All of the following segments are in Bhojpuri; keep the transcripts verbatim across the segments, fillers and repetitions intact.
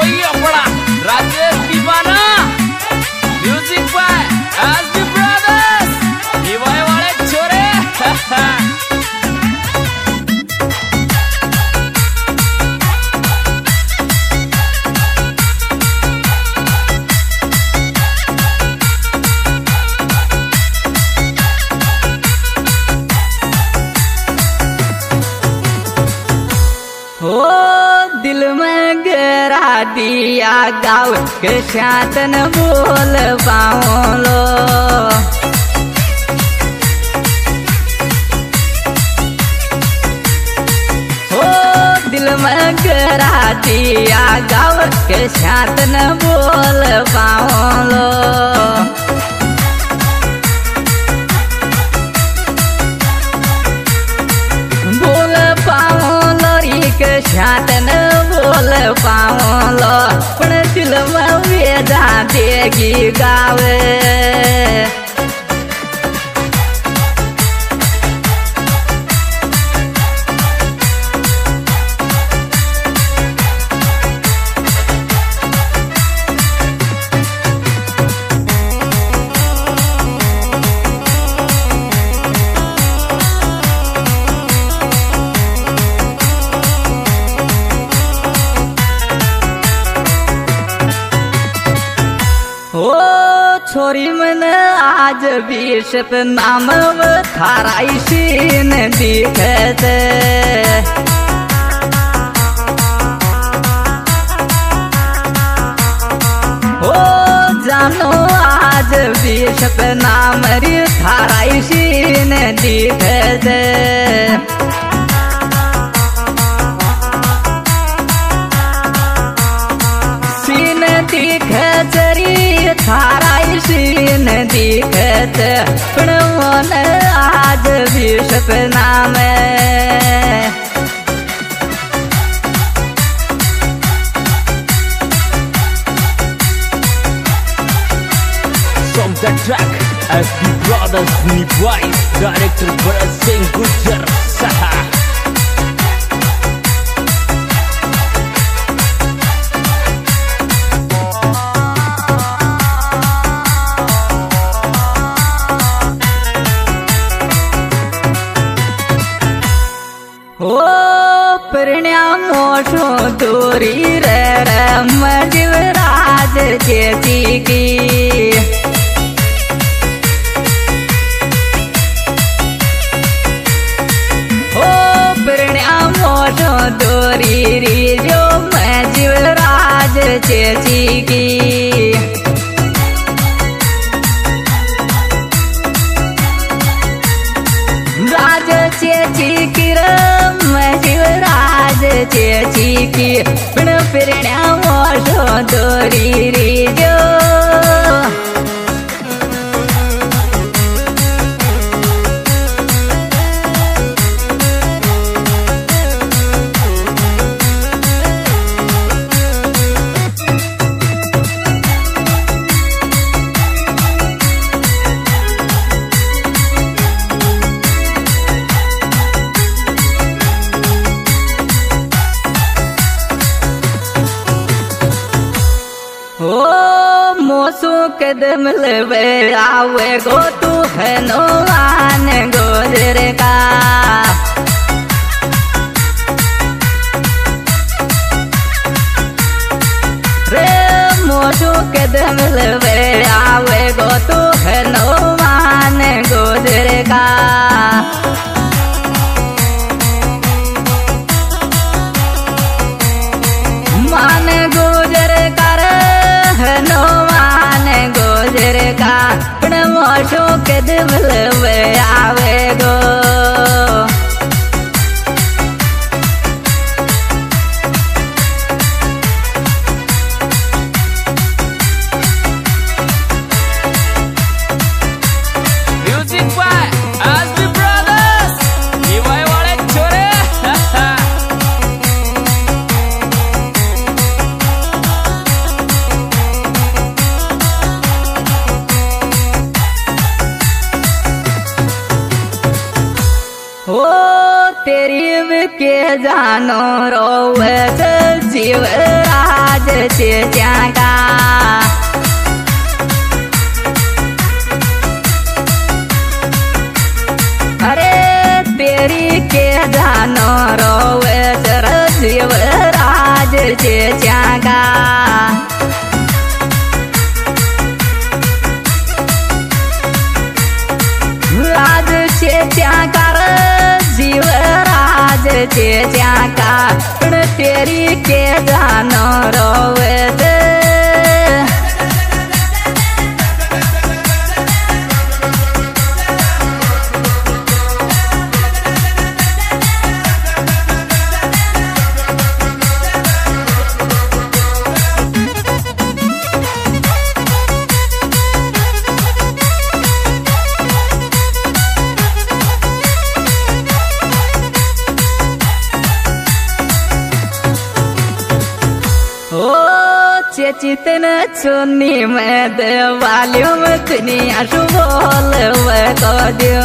भाई अपना Rajesh Deewana music by SB brothers हिवाय वाले छोरे हो दिल में गहरा दिया गाँव के साथ न बोल पाओ हो दिल में गहरा दिया गाँव के साथ न बोल पाओ बोल पाओ के साथ न बोल पाओ पण दिल में वेदा देगी गावे ओ छोरी मन आज भी शत नाम थारा इसीन दिखत ओ जानो आज भी शत नाम री थारा इसीन दिखत सीन दिखत री थारा सीन दिखत पण मन आज भी सपना में From the track S B Brothers new voice director Bharat Singh Gujjar Saha ओ प्रणया मोठो दूरी रे रम जीवराज चेती की ओ प्रणया मोठो दूरी री जो मैं जीवराज चेती की राज चेची की शिवराज चेची की पण फिरण्या मोठो दोरी री जो ओ मोसू कदम लेवे आवे गो तू है नो आन गोजर का रे मोसू कदम लेवे आवे गो तू है नो आन गोजर का मान गोजर कर नो मान गोजर का पण मोशो के दिल में आवे गो म्यूजिक बाय एसबी ब्रदर्स हिवाय वाले छोरे के जानो रोवत जीवराज चेचा का अरे तेरी के जानो रोवत जीवराज चेचा का राज चेचा कर जीवराज चेचा का तेरी के जानो रोवत चितन चुनी में देवालियों में दुनिया बोल वे को दियो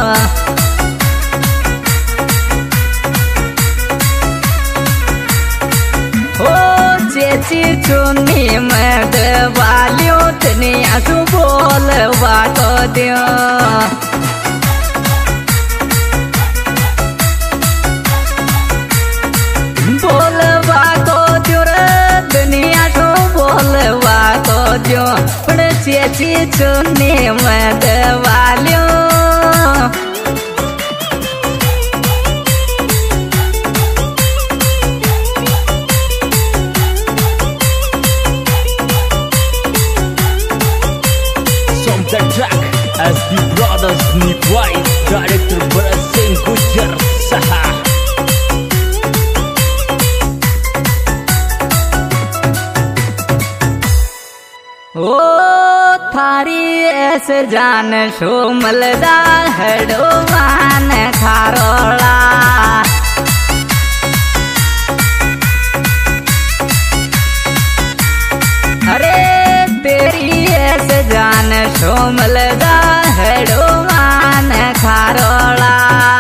ओ चेची चुनी में देवालियों दुनिया बोल वा को दियो बोल वा को दियो दुनिया बोलवा को जो पण चेची चुनी में देवालियों From the track as the brothers Nipwai, director Bharat Singh Gujjar Saha. ओ थारी ऐसे जान शोमलदा हडो मान खारोला अरे तेरी ऐसे जान शोमलदा हडो मान खारोला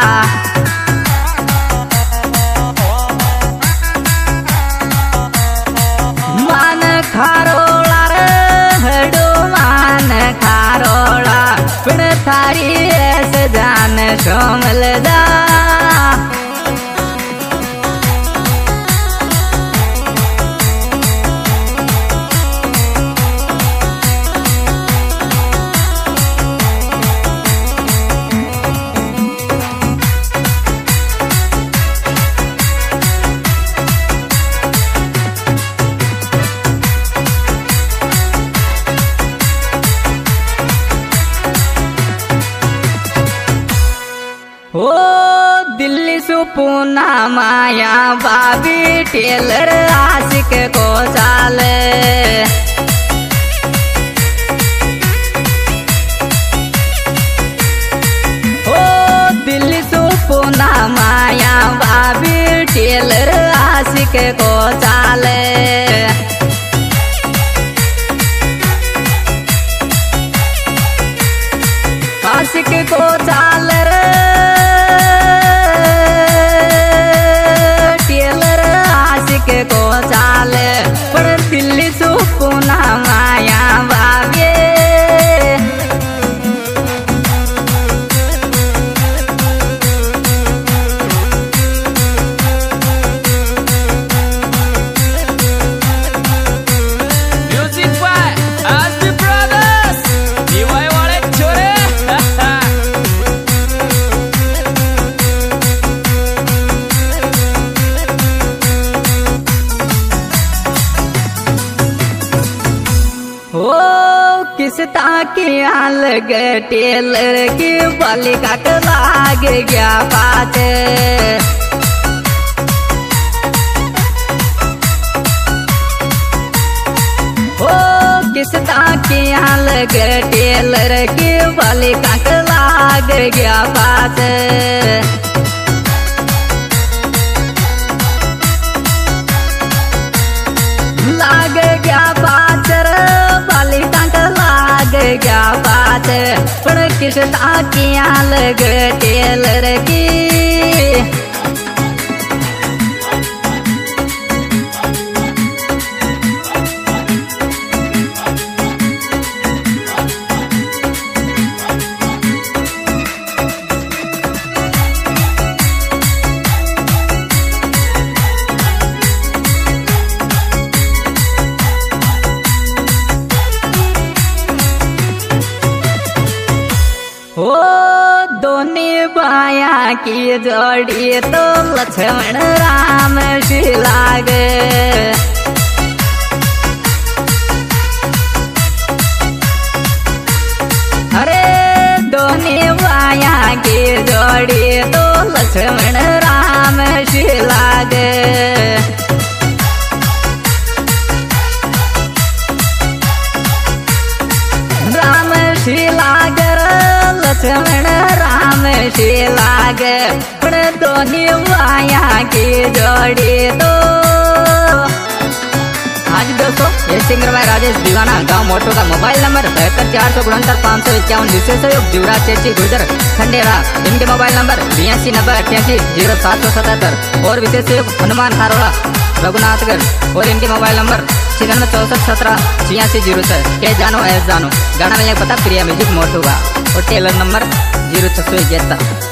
मान खारोला खारोला पण थारी ऐसे जान शोमलदा ओ दिल्ली सु पूना माया बाबी टेलर आशिक को चाले ओ दिल्ली सु पूना माया बाबी टेलर आशिक को चाले आशिक को चाले को चाले पर दिल्ली सु पूना माया बागे Music by as the brothers Nipwai wale chore किसता की अलग टेलर की बालिका लाग गया पाचे ओ किसता की अलग टेलर की बालिका लाग गया पाचे लाग गया पाचर बालिका लाग गया पाच पर किसता की अलग टेलर की की जोड़ी तो लक्ष्मण राम सी लागे। अरे दोनों माया की जोड़ी तो लक्ष्मण राम सी लागे। राम सी लागे लक्ष्मण राम सी लागे, पण दोनों माया की जोड़ी तो। आज दोस्तों ये सिंगर भाई राजेश दीवाना गांव मोटो का मोबाइल नंबर बहत्तर चार सौ उनहत्तर पाँच सौ इक्यावन विशेष सहयोग युवराज चेची गुर्जर खंडेरा। इनके मोबाइल नंबर बयासी नब्बे अट्ठासी जीरो सात सौ सतहत्तर और विशेष सहयोग हनुमान खारोड़ा रघुनाथगढ़ और इनके मोबाइल नंबर छियानवे चौसठ सत्रह छियासी जीरो छः। के जानो ऐस जानो गाना मिलने का पता प्रिया म्यूजिक मोटो का और टेलर नंबर जीरो छः सौ इकहत्तर।